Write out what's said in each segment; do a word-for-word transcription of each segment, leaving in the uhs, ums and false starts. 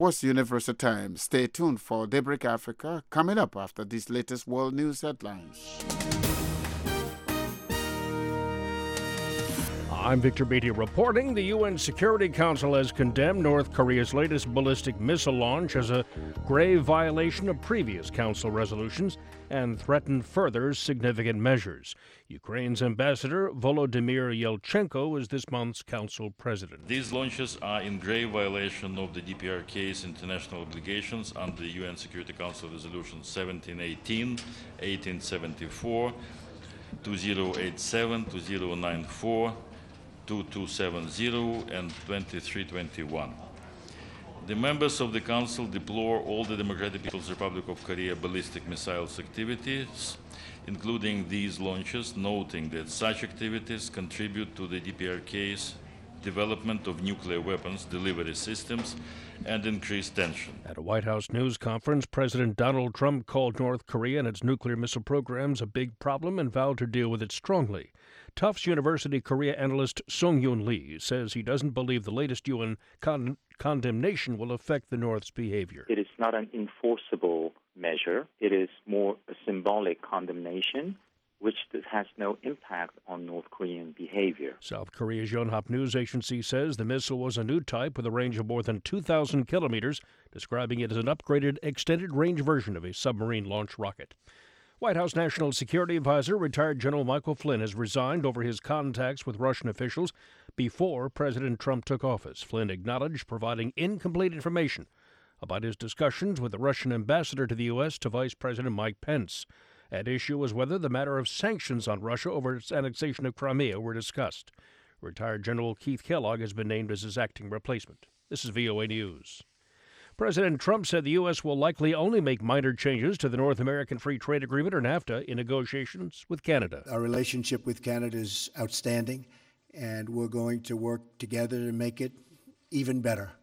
What's Universal Time? Stay tuned for Daybreak Africa coming up after these latest world news headlines. I'm Victor Beatty reporting. The U N Security Council has condemned North Korea's latest ballistic missile launch as a grave violation of previous council resolutions and threatened further significant measures. Ukraine's ambassador Volodymyr Yelchenko is this month's council president. These launches are in grave violation of the D P R K's international obligations under the U N Security Council Resolution seventeen eighteen, eighteen seventy-four, twenty eighty-seven, twenty ninety-four, twenty-two seventy, and twenty-three twenty-one. The members of the Council deplore all the Democratic People's Republic of Korea ballistic missiles activities, including these launches, noting that such activities contribute to the D P R K's development of nuclear weapons delivery systems and increased tension. At a White House news conference, President Donald Trump called North Korea and its nuclear missile programs a big problem and vowed to deal with it strongly. Tufts University Korea analyst Sung-Yoon Lee says he doesn't believe the latest U N con- condemnation will affect the North's behavior. It is not an enforceable measure. It is more a symbolic condemnation, which has no impact on North Korean behavior. South Korea's Yonhap News Agency says the missile was a new type with a range of more than two thousand kilometers, describing it as an upgraded, extended-range version of a submarine launch rocket. White House National Security Advisor, retired General Michael Flynn, has resigned over his contacts with Russian officials before President Trump took office. Flynn acknowledged providing incomplete information about his discussions with the Russian ambassador to the U S to Vice President Mike Pence. At issue was whether the matter of sanctions on Russia over its annexation of Crimea were discussed. Retired General Keith Kellogg has been named as his acting replacement. This is V O A News. President Trump said the U S will likely only make minor changes to the North American Free Trade Agreement, or NAFTA, in negotiations with Canada. Our relationship with Canada is outstanding, and we're going to work together to make it even better.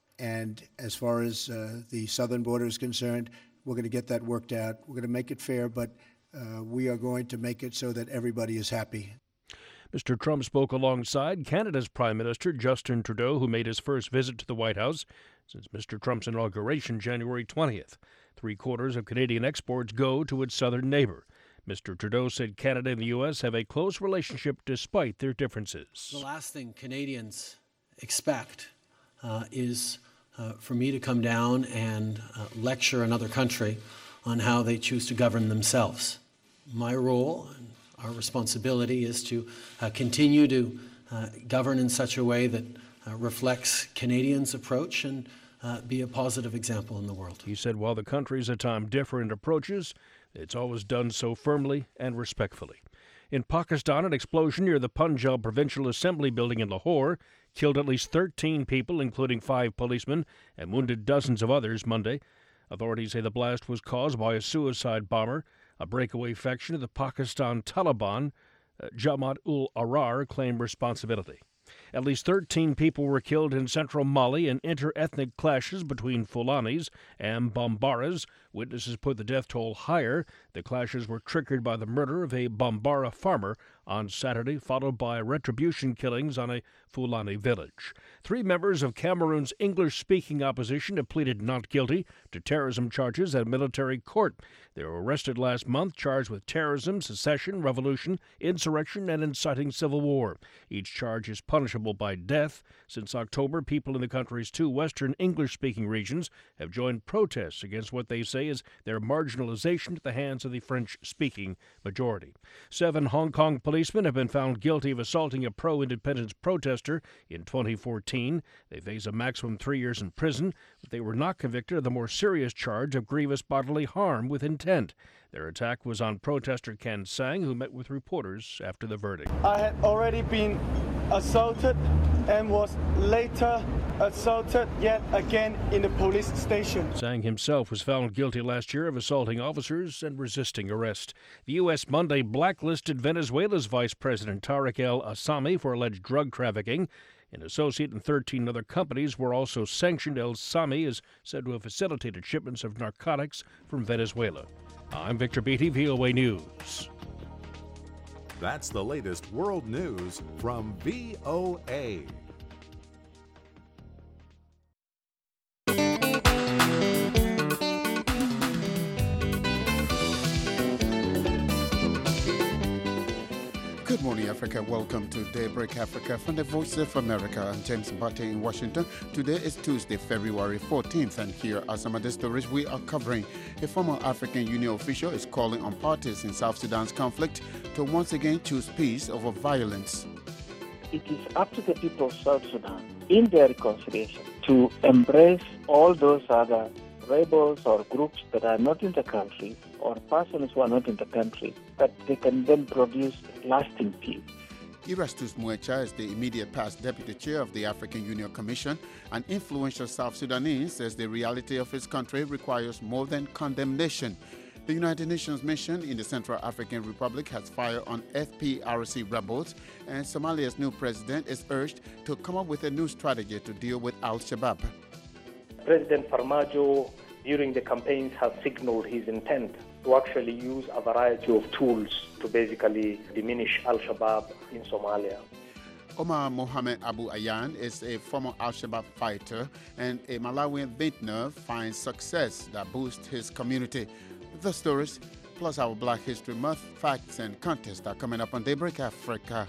And as far as uh, the southern border is concerned, we're going to get that worked out. We're going to make it fair, but uh, we are going to make it so that everybody is happy. Mister Trump spoke alongside Canada's Prime Minister Justin Trudeau, who made his first visit to the White House since Mister Trump's inauguration January twentieth. Three-quarters of Canadian exports go to its southern neighbor. Mister Trudeau said Canada and the U S have a close relationship despite their differences. The last thing Canadians expect uh, is uh, for me to come down and uh, lecture another country on how they choose to govern themselves. My role and our responsibility is to uh, continue to uh, govern in such a way that uh, reflects Canadians' approach and uh, be a positive example in the world. He said while the countries at times differ in approaches, it's always done so firmly and respectfully. In Pakistan, an explosion near the Punjab Provincial Assembly building in Lahore killed at least thirteen people, including five policemen, and wounded dozens of others Monday. Authorities say the blast was caused by a suicide bomber. A breakaway faction of the Pakistan Taliban, uh, Jamaat-ul-Ahrar, claimed responsibility. At least thirteen people were killed in central Mali in inter-ethnic clashes between Fulanis and Bambaras. Witnesses put the death toll higher. The clashes were triggered by the murder of a Bambara farmer on Saturday, followed by retribution killings on a Fulani village. Three members of Cameroon's English-speaking opposition have pleaded not guilty to terrorism charges at a military court. They were arrested last month, charged with terrorism, secession, revolution, insurrection, and inciting civil war. Each charge is punishable by death. Since October, people in the country's two western English-speaking regions have joined protests against what they say is their marginalization at the hands of the French-speaking majority. Seven Hong Kong policemen have been found guilty of assaulting a pro-independence protester in twenty fourteen. They face a maximum three years in prison, but they were not convicted of the more serious charge of grievous bodily harm with intent. Their attack was on protester Ken Sang, who met with reporters after the verdict. I had already been assaulted and was later assaulted yet again in the police station. Sang himself was found guilty last year of assaulting officers and resisting arrest. The U S Monday blacklisted Venezuela's Vice President Tariq el-Assami for alleged drug trafficking. An associate and thirteen other companies were also sanctioned. El-Assami is said to have facilitated shipments of narcotics from Venezuela. I'm Victor Beatty, V O A News. That's the latest world news from V O A. Africa. Welcome to Daybreak Africa from the Voice of America. I'm James Butte in Washington. Today is Tuesday, February fourteenth, and here are some of the stories we are covering. A former African Union official is calling on parties in South Sudan's conflict to once again choose peace over violence. It is up to the people of South Sudan in their reconciliation to embrace all those other rebels or groups that are not in the country or persons who are not in the country, that they can then produce lasting peace. Erastus Mwecha is the immediate past deputy chair of the African Union Commission. An influential South Sudanese says the reality of his country requires more than condemnation. The United Nations mission in the Central African Republic has fired on F P R C rebels, and Somalia's new president is urged to come up with a new strategy to deal with Al-Shabaab. President Farmajo, during the campaigns, has signaled his intent to actually use a variety of tools to basically diminish Al-Shabaab in Somalia. Omar Mohamed Abu Ayan is a former Al-Shabaab fighter, and a Malawian vintner finds success that boosts his community. The stories, plus our Black History Month facts and contests, are coming up on Daybreak Africa.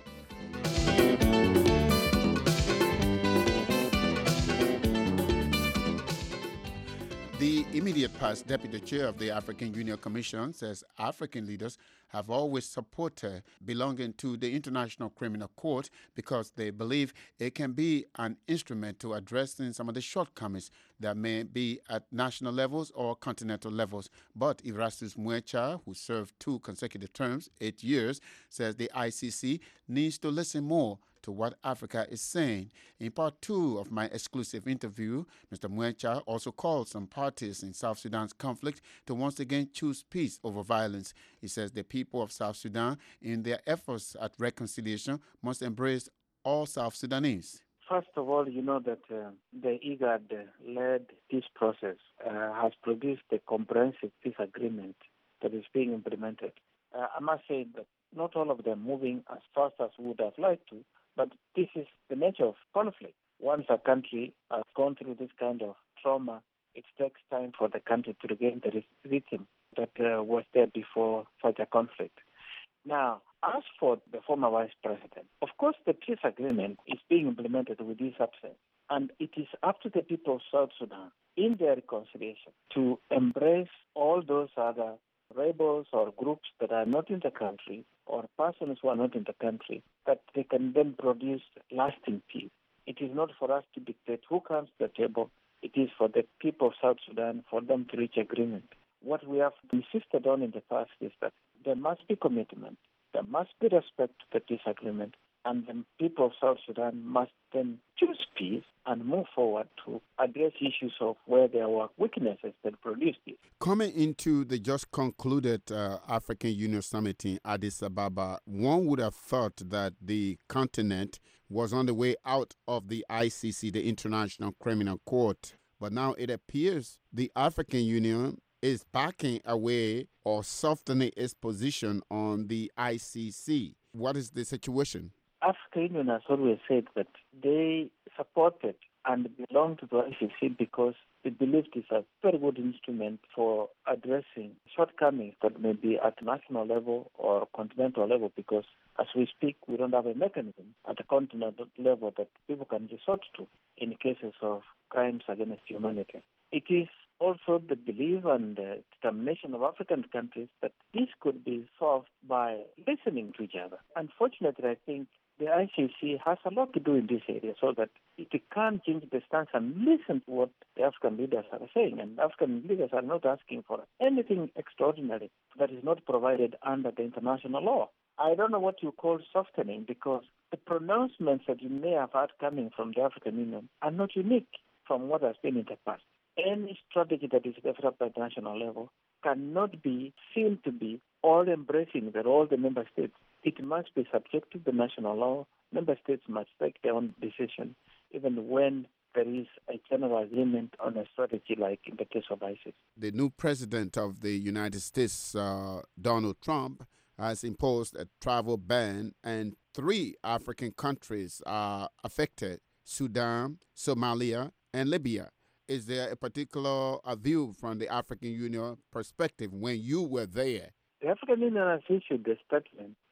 The immediate past deputy chair of the African Union Commission says African leaders have always supported belonging to the International Criminal Court because they believe it can be an instrument to addressing some of the shortcomings that may be at national levels or continental levels. But Erastus Mwecha, who served two consecutive terms, eight years, says the I C C needs to listen more to what Africa is saying. In part two of my exclusive interview, Mister Mwecha also calls on parties in South Sudan's conflict to once again choose peace over violence. He says the people of South Sudan, in their efforts at reconciliation, must embrace all South Sudanese. First of all, you know that uh, the IGAD-led peace process uh, has produced a comprehensive peace agreement that is being implemented. Uh, I must say that not all of them moving as fast as we would have liked to, but this is the nature of conflict. Once a country has gone through this kind of trauma, it takes time for the country to regain the rhythm that uh, was there before such a conflict. Now, as for the former vice president, of course the peace agreement is being implemented with this absence, and it is up to the people of South Sudan in their reconciliation to embrace all those other rebels or groups that are not in the country or persons who are not in the country, that they can then produce lasting peace. It is not for us to dictate who comes to the table. It is for the people of South Sudan, for them to reach agreement. What we have insisted on in the past is that there must be commitment, there must be respect to the peace agreement, and the people of South Sudan must then choose peace and move forward to address issues of where there were weaknesses that produced it. Coming into the just concluded uh, African Union Summit in Addis Ababa, one would have thought that the continent was on the way out of the I C C, the International Criminal Court. But now it appears the African Union is backing away or softening its position on the I C C. What is the situation? African Union has always said that they supported and belong to the I C C because they believe it's a very good instrument for addressing shortcomings that may be at national level or continental level, because as we speak, we don't have a mechanism at the continental level that people can resort to in cases of crimes against humanity. It is also the belief and the determination of African countries that this could be solved by listening to each other. Unfortunately, I think the I C C has a lot to do in this area so that it can change the stance and listen to what the African leaders are saying. And African leaders are not asking for anything extraordinary that is not provided under the international law. I don't know what you call softening, because the pronouncements that you may have had coming from the African Union are not unique from what has been in the past. Any strategy that is developed at the national level cannot be seen to be all-embracing that all the member states. It must be subject to the national law. Member states must take their own decision, even when there is a general agreement on a strategy, like in the case of ISIS. The new president of the United States, uh, Donald Trump, has imposed a travel ban, and three African countries are affected: Sudan, Somalia, and Libya. Is there a particular uh, view from the African Union perspective when you were there? The African Union has issued a statement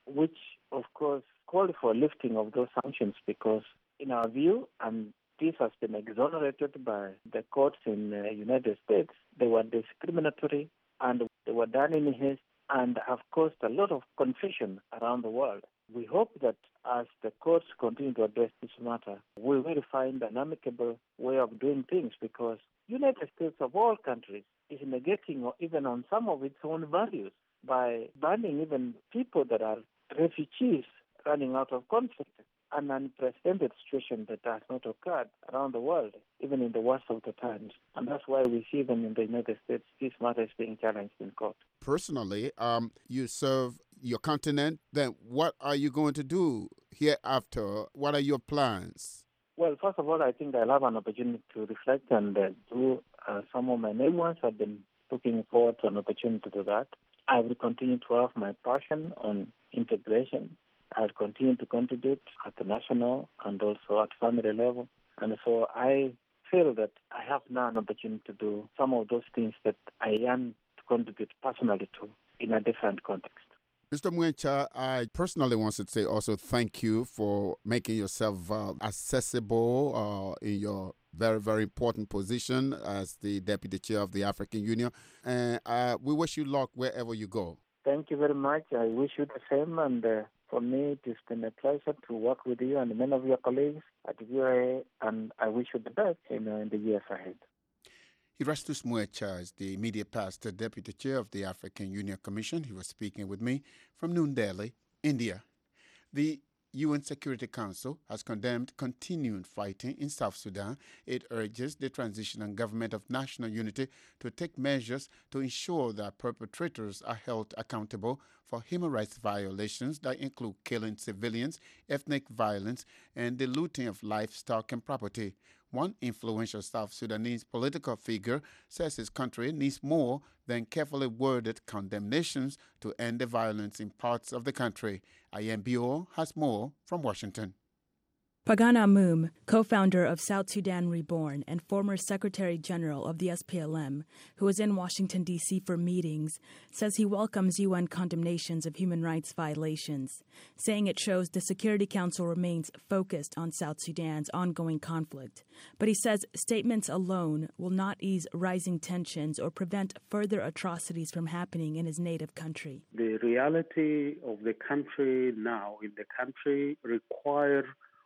which, of course, called for lifting of those sanctions because, in our view, and this has been exonerated by the courts in the United States, they were discriminatory and they were done in haste and have caused a lot of confusion around the world. We hope that as the courts continue to address this matter, we will find an amicable way of doing things because United States of all countries is negating or even on some of its own values by banning even people that are refugees running out of conflict. An unprecedented situation that has not occurred around the world, even in the worst of the times. And that's why we see them in the United States, this matter is being challenged in court. Personally, um, you serve your continent, then what are you going to do hereafter? What are your plans? Well, first of all, I think I'll have an opportunity to reflect and uh, do uh, some of my memoirs. I've been looking forward to an opportunity to do that. I will continue to have my passion on integration. I'll continue to contribute at the national and also at family level. And so I feel that I have now an opportunity to do some of those things that I am to contribute personally to in a different context. Mister Mwencha, I personally want to say also thank you for making yourself uh, accessible uh, in your very, very important position as the Deputy Chair of the African Union. And uh, we wish you luck wherever you go. Thank you very much. I wish you the same. And uh, for me, it has been a pleasure to work with you and many of your colleagues at V O A. And I wish you the best in, uh, in the years ahead. Erastus Mwencha is the immediate past Deputy Chair of the African Union Commission. He was speaking with me from New Delhi, India. The U N Security Council has condemned continuing fighting in South Sudan. It urges the transitional government of national unity to take measures to ensure that perpetrators are held accountable for human rights violations that include killing civilians, ethnic violence, and the looting of livestock and property. One influential South Sudanese political figure says his country needs more than carefully worded condemnations to end the violence in parts of the country. I M B O has more from Washington. Pagan Amum, co-founder of South Sudan Reborn and former Secretary General of the S P L M, who was in Washington, D C for meetings, says he welcomes U N condemnations of human rights violations, saying it shows the Security Council remains focused on South Sudan's ongoing conflict. But he says statements alone will not ease rising tensions or prevent further atrocities from happening in his native country. The reality of the country now in the country requires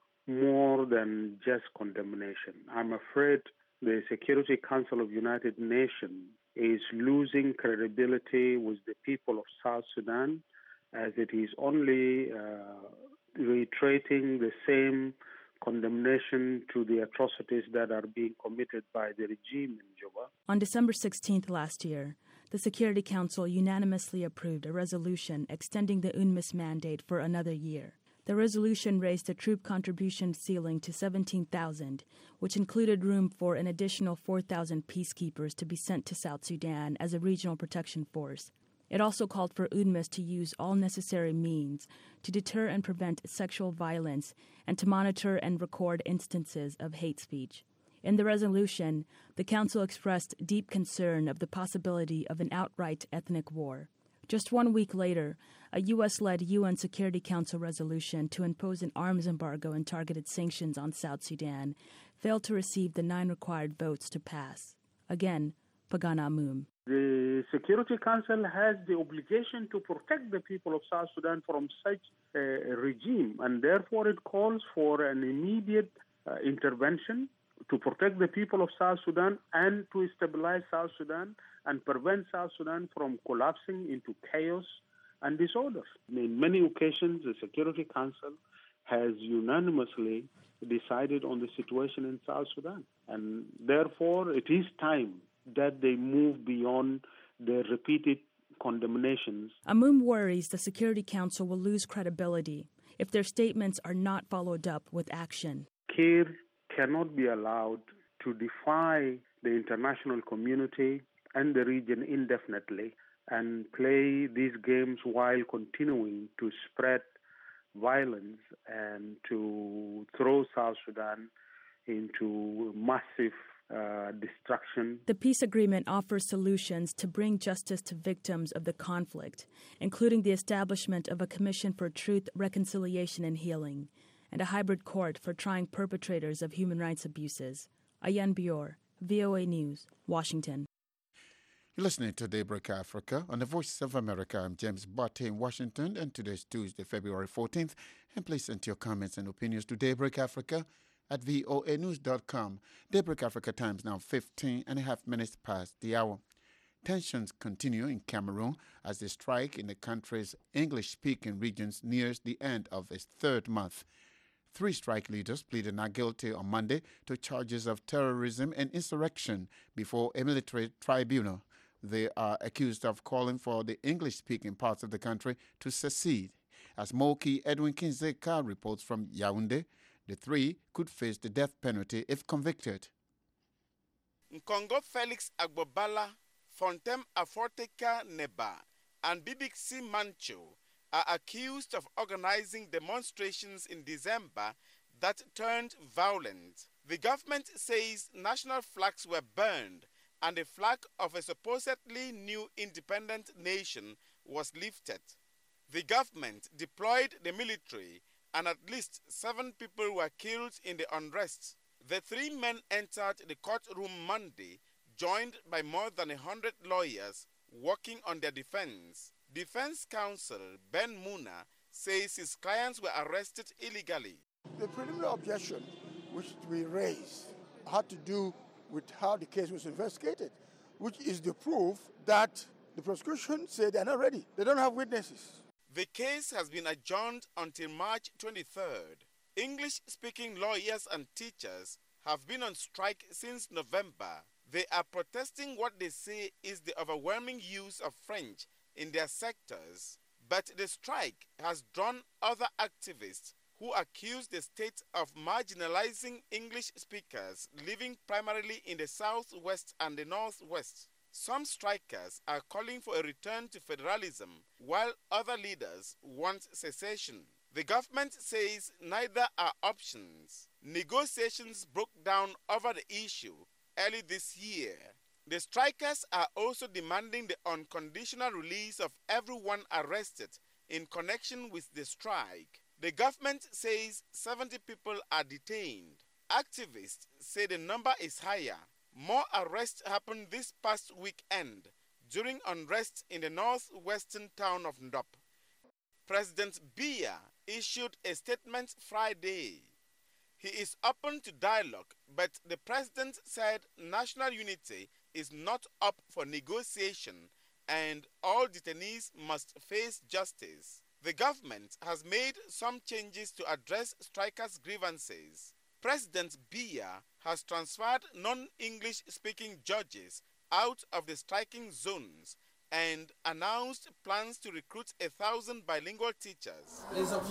more than just condemnation. I'm afraid the Security Council of United Nations is losing credibility with the people of South Sudan, as it is only uh, reiterating the same condemnation to the atrocities that are being committed by the regime in Juba. On December sixteenth last year, the Security Council unanimously approved a resolution extending the UNMISS mandate for another year. The resolution raised the troop contribution ceiling to seventeen thousand, which included room for an additional four thousand peacekeepers to be sent to South Sudan as a regional protection force. It also called for UNMISS to use all necessary means to deter and prevent sexual violence and to monitor and record instances of hate speech. In the resolution, the Council expressed deep concern of the possibility of an outright ethnic war. Just one week later, a U S-led U N Security Council resolution to impose an arms embargo and targeted sanctions on South Sudan failed to receive the nine required votes to pass. Again, Pagan Amum. The Security Council has the obligation to protect the people of South Sudan from such a regime, and therefore it calls for an immediate uh, intervention to protect the people of South Sudan and to stabilize South Sudan and prevent South Sudan from collapsing into chaos and disorder. In many occasions, the Security Council has unanimously decided on the situation in South Sudan. And therefore, it is time that they move beyond the repeated condemnations. Amum worries the Security Council will lose credibility if their statements are not followed up with action. Kir cannot be allowed to defy the international community and the region indefinitely and play these games while continuing to spread violence and to throw South Sudan into massive uh, destruction. The peace agreement offers solutions to bring justice to victims of the conflict, including the establishment of a commission for truth, reconciliation, and healing, and a hybrid court for trying perpetrators of human rights abuses. Ayan Bior, V O A News, Washington. You're listening to Daybreak Africa on the Voice of America. I'm James Botte in Washington, and today's Tuesday, February fourteenth. And please send your comments and opinions to Daybreak Africa at V O A news dot com. Daybreak Africa time's now fifteen and a half minutes past the hour. Tensions continue in Cameroon as the strike in the country's English-speaking regions nears the end of its third month. Three strike leaders pleaded not guilty on Monday to charges of terrorism and insurrection before a military tribunal. They are accused of calling for the English-speaking parts of the country to secede. As Moki Edwin Kinzeka reports from Yaoundé, the three could face the death penalty if convicted. Nkongo Felix Agbobala, Fontem Aforteka Neba, and Bibixi Mancho are accused of organizing demonstrations in December that turned violent. The government says national flags were burned and the flag of a supposedly new independent nation was lifted. The government deployed the military and at least seven people were killed in the unrest. The three men entered the courtroom Monday, joined by more than a hundred lawyers working on their defense. Defense counsel Ben Muna says his clients were arrested illegally. The preliminary objection which we raised had to do with how the case was investigated, which is the proof that the prosecution said they're not ready. They don't have witnesses. The case has been adjourned until March twenty-third. English-speaking lawyers and teachers have been on strike since November. They are protesting what they say is the overwhelming use of French in their sectors. But the strike has drawn other activists who accuse the state of marginalizing English speakers living primarily in the southwest and the northwest. Some strikers are calling for a return to federalism, while other leaders want secession. The government says neither are options. Negotiations broke down over the issue early this year. The strikers are also demanding the unconditional release of everyone arrested in connection with the strike. The government says seventy people are detained. Activists say the number is higher. More arrests happened this past weekend during unrest in the northwestern town of Ndop. President Biya issued a statement Friday. He is open to dialogue, but the president said national unity is not up for negotiation and all detainees must face justice. The government has made some changes to address strikers' grievances. President Biya has transferred non-English speaking judges out of the striking zones and announced plans to recruit a thousand bilingual teachers.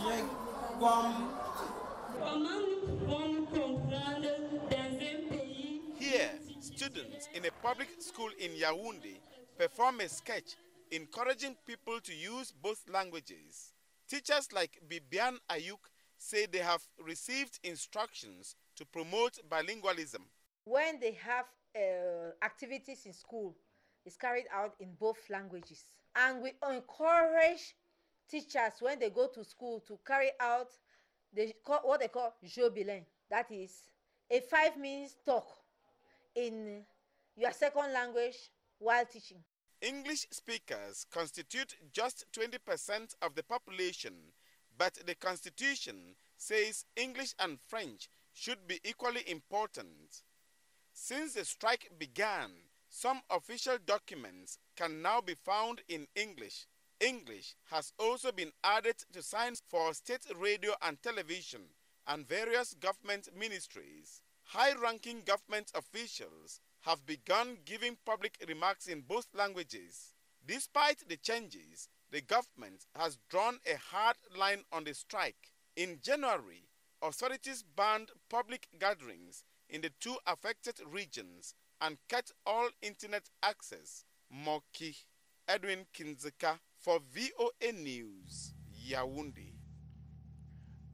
Here, students in a public school in Yaoundé perform a sketch encouraging people to use both languages. Teachers like Bibian Ayuk say they have received instructions to promote bilingualism. When they have uh, activities in school, it's carried out in both languages. And we encourage teachers when they go to school to carry out the, what they call jeu bilingue. That is a five minutes talk in your second language while teaching. English speakers constitute just twenty percent of the population, but the Constitution says English and French should be equally important. Since the strike began, some official documents can now be found in English. English has also been added to signs for state radio and television and various government ministries. High-ranking government officials have begun giving public remarks in both languages. Despite the changes, the government has drawn a hard line on the strike. In January, authorities banned public gatherings in the two affected regions and cut all internet access. Moki Edwin Kinzeka for V O A News, Yaoundé.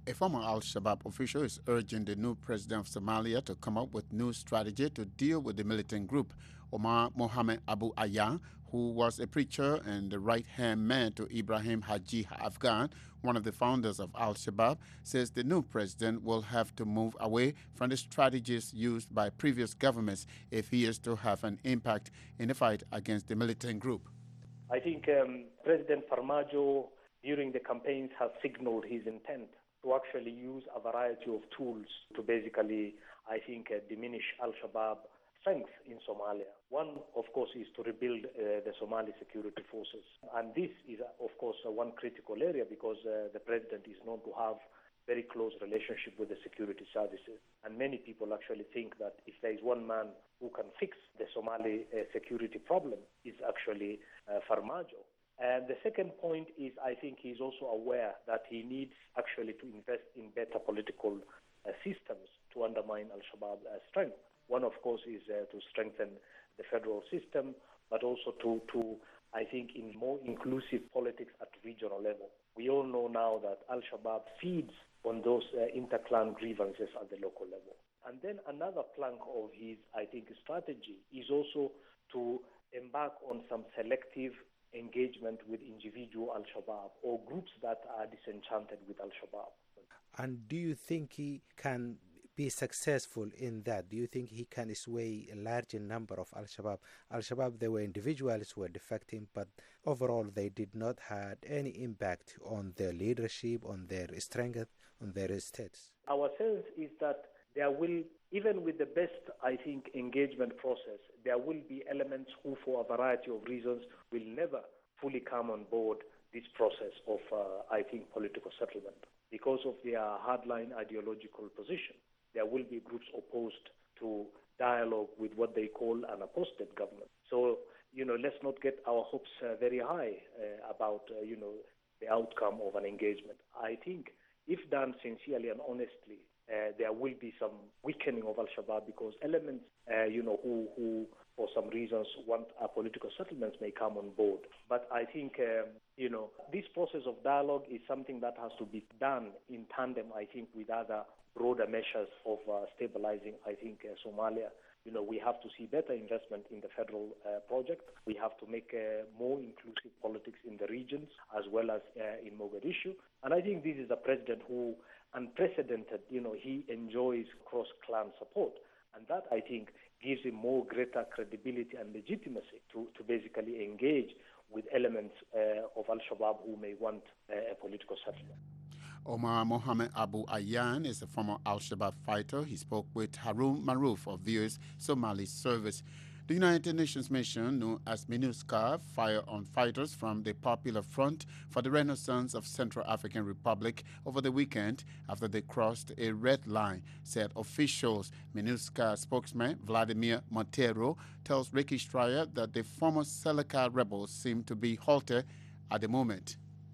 A former Al-Shabaab official is urging the new president of Somalia to come up with new strategy to deal with the militant group. Omar Mohamed Abu Ayyan, who was a preacher and the right-hand man to Ibrahim Haji Afghan, one of the founders of Al-Shabaab, says the new president will have to move away from the strategies used by previous governments if he is to have an impact in the fight against the militant group. I think um, President Farmajo, during the campaigns, has signaled his intent to actually use a variety of tools to basically, I think, uh, diminish Al-Shabaab strength in Somalia. One, of course, is to rebuild uh, the Somali security forces. And this is, uh, of course, uh, one critical area because uh, the president is known to have very close relationship with the security services. And many people actually think that if there is one man who can fix the Somali uh, security problem, is actually uh, Farmajo. And the second point is I think he's also aware that he needs actually to invest in better political uh, systems to undermine Al-Shabaab uh, strength. One, of course, is uh, to strengthen the federal system, but also to, to, I think, in more inclusive politics at regional level. We all know now that Al-Shabaab feeds on those uh, inter-clan grievances at the local level. And then another plank of his, I think, strategy is also to embark on some selective engagement with individual Al-Shabaab or groups that are disenchanted with Al-Shabaab. And do you think he can be successful in that? Do you think he can sway a larger number of Al-Shabaab? Al-Shabaab, they were individuals who were defecting, but overall they did not have any impact on their leadership, on their strength, on their states. Our sense is that there will, even with the best, I think, engagement process, there will be elements who, for a variety of reasons, will never fully come on board this process of, uh, I think, political settlement. Because of their hardline ideological position, there will be groups opposed to dialogue with what they call an apostate government. So, you know, let's not get our hopes uh, very high uh, about, uh, you know, the outcome of an engagement. I think if done sincerely and honestly, Uh, there will be some weakening of Al-Shabaab because elements, uh, you know, who, who for some reasons want a political settlements may come on board. But I think, um, you know, this process of dialogue is something that has to be done in tandem, I think, with other broader measures of uh, stabilizing, I think, uh, Somalia. You know, we have to see better investment in the federal uh, project. We have to make uh, more inclusive politics in the regions as well as uh, in Mogadishu. And I think this is a president who, unprecedented, you know, he enjoys cross-clan support. And that, I think, gives him more greater credibility and legitimacy to, to basically engage with elements uh, of Al-Shabaab who may want uh, a political settlement. Omar Mohamed Abu Ayyan is a former Al-Shabaab fighter. He spoke with Harun Maruf of V O A's Somali service. The United Nations mission, known as MINUSCA, fired on fighters from the Popular Front for the Renaissance of Central African Republic over the weekend after they crossed a red line, said officials. MINUSCA spokesman Vladimir Montero tells Ricky Stryer that the former Seleka rebels seem to be halted at the moment.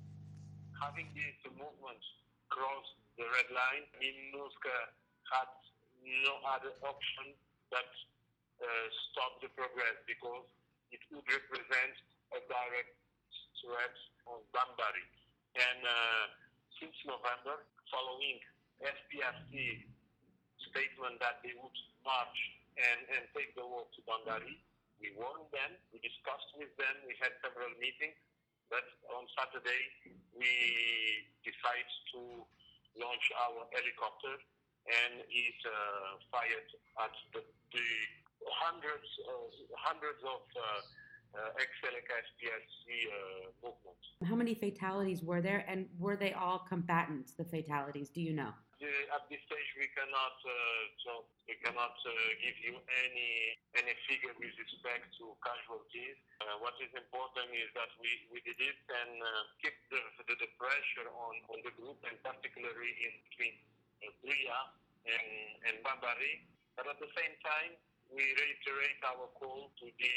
Having this movement cross the red line, MINUSCA had no other option but Uh, stop the progress because it would represent a direct threat on Bambari. And uh, since November, following F P R C statement that they would march and, and take the war to Bambari, we warned them, we discussed with them, we had several meetings, but on Saturday we decided to launch our helicopter and it uh, fired at the, the hundreds, uh, hundreds of uh, uh, ex-Seleka S P R C uh, movements. How many fatalities were there, and were they all combatants, the fatalities? Do you know? Uh, at this stage, we cannot uh, so we cannot uh, give you any any figure with respect to casualties. Uh, what is important is that we, we did it and uh, keep the, the, the pressure on, on the group, and particularly in between uh, Bria and, and Bambari. But at the same time, we reiterate our call to the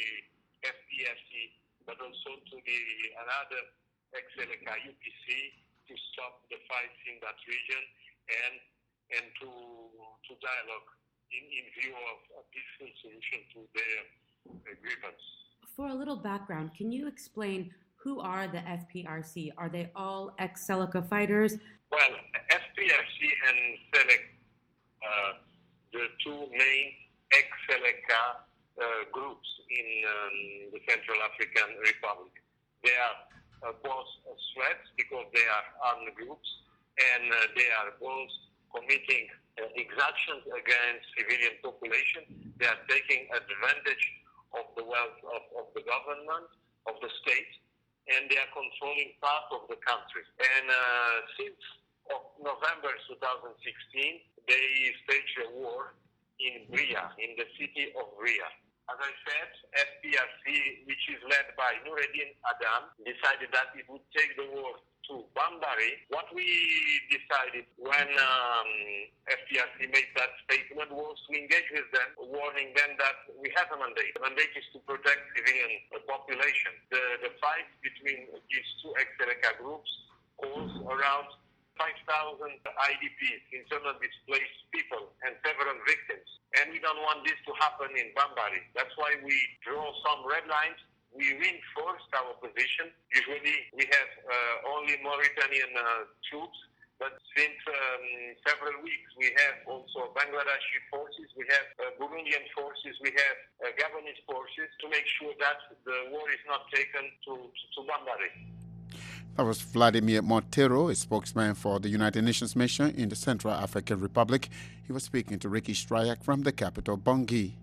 F P R C, but also to the another ex-Seleka U P C to stop the fights in that region and and to to dialogue in, in view of a peaceful solution to their uh, grievance. For a little background, can you explain who are the F P R C? Are they all ex-Seleka fighters? Well, F P P R C and SELEC, uh, the two main ex-SELECA uh, groups in um, the Central African Republic. They are uh, both threats because they are armed groups, and uh, they are both committing uh, exactions against civilian population. They are taking advantage of the wealth of, of the government, of the state, and they are controlling part of the country. And uh, since of November twenty sixteen, they staged a war in Bria, in the city of Bria. As I said, F P R C, which is led by Noureddin Adam, decided that it would take the war to Bambari. What we decided when um, F P R C made that statement was to engage with them, warning them that we have a mandate. The mandate is to protect civilian population. The, the fight between these two ex-SELECA groups caused around five thousand I D Ps, internal displaced people, and several victims. And we don't want this to happen in Bambari. That's why we draw some red lines. We reinforced our position. Usually we have uh, only Mauritanian uh, troops, but since um, several weeks we have also Bangladeshi forces, we have uh, Burundian forces, we have uh, Gabonese forces to make sure that the war is not taken to, to, to Bambari. That was Vladimir Montero, a spokesman for the United Nations mission in the Central African Republic. He was speaking to Ricky Stryak from the capital, Bangui.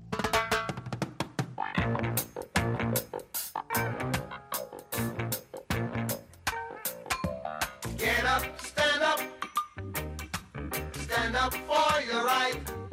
Get up, stand up, stand up for your right.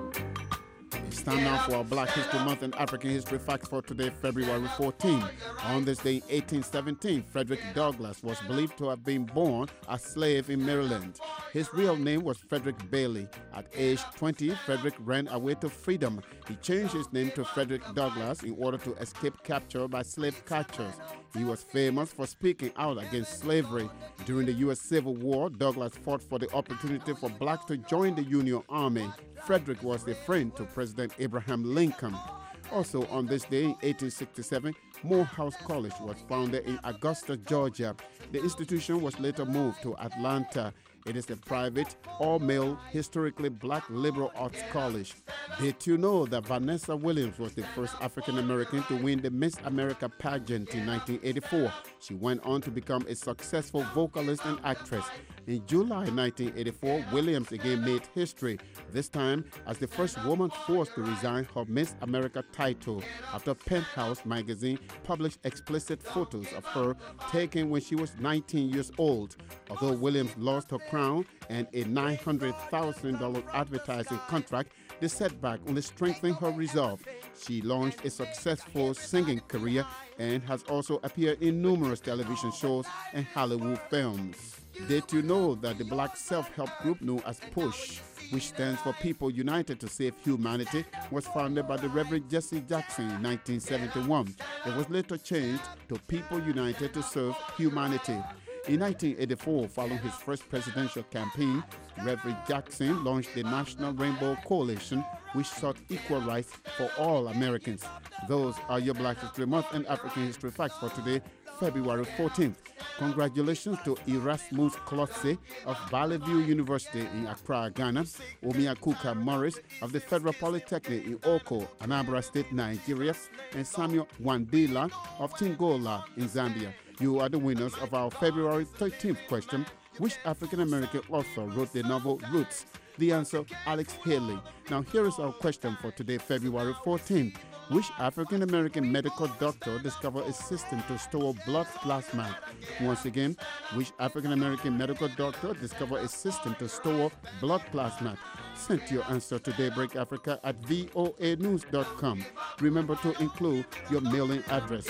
It's time now for our Black History Month and African History Facts for today, February fourteenth. On this day in eighteen seventeen, Frederick Douglass was believed to have been born a slave in Maryland. His real name was Frederick Bailey. At age twenty, Frederick ran away to freedom. He changed his name to Frederick Douglass in order to escape capture by slave catchers. He was famous for speaking out against slavery. During the U S Civil War, Douglass fought for the opportunity for blacks to join the Union Army. Frederick was a friend to President Abraham Lincoln. Also on this day in eighteen sixty-seven, Morehouse College was founded in Augusta, Georgia. The institution was later moved to Atlanta. It is a private, all-male, historically black liberal arts college. Did you know that Vanessa Williams was the first African-American to win the Miss America pageant in nineteen eighty-four? She went on to become a successful vocalist and actress. In July nineteen eighty-four, Williams again made history, this time as the first woman forced to resign her Miss America title after Penthouse magazine published explicit photos of her taken when she was nineteen years old. Although Williams lost her crown and a nine hundred thousand dollars advertising contract, the setback only strengthened her resolve. She launched a successful singing career and has also appeared in numerous television shows and Hollywood films. Did you know that the black self-help group known as PUSH, which stands for People United to Save Humanity, was founded by the Reverend Jesse Jackson in nineteen seventy-one. It was later changed to People United to Serve Humanity. In nineteen eighty-four, following his first presidential campaign, Reverend Jackson launched the National Rainbow Coalition, which sought equal rights for all Americans. Those are your Black History Month and African History Facts for today, February fourteenth. Congratulations to Erasmus Klotze of Valley View University in Accra, Ghana, Omiakuka Morris of the Federal Polytechnic in Oko, Anambra State, Nigeria, and Samuel Wandila of Tingola in Zambia. You are the winners of our February thirteenth question. Which African-American author wrote the novel Roots? The answer, Alex Haley. Now here is our question for today, February fourteenth. Which African-American medical doctor discovered a system to store blood plasma? Once again, which African-American medical doctor discovered a system to store blood plasma? Send your answer to Daybreak Africa at V O A news dot com. Remember to include your mailing address.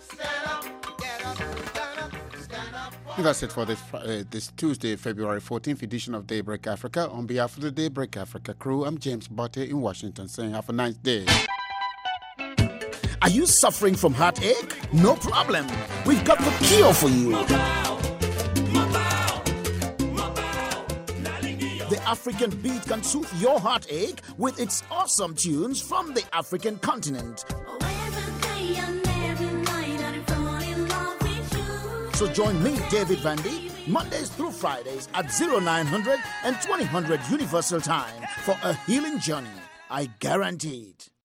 And that's it for this, uh, this Tuesday, February fourteenth edition of Daybreak Africa. On behalf of the Daybreak Africa crew, I'm James Botte in Washington saying have a nice day. Are you suffering from heartache? No problem. We've got the cure for you. The African beat can soothe your heartache with its awesome tunes from the African continent. So join me, David Vandy, Mondays through Fridays at oh nine hundred and twenty hundred Universal Time for a healing journey. I guarantee it.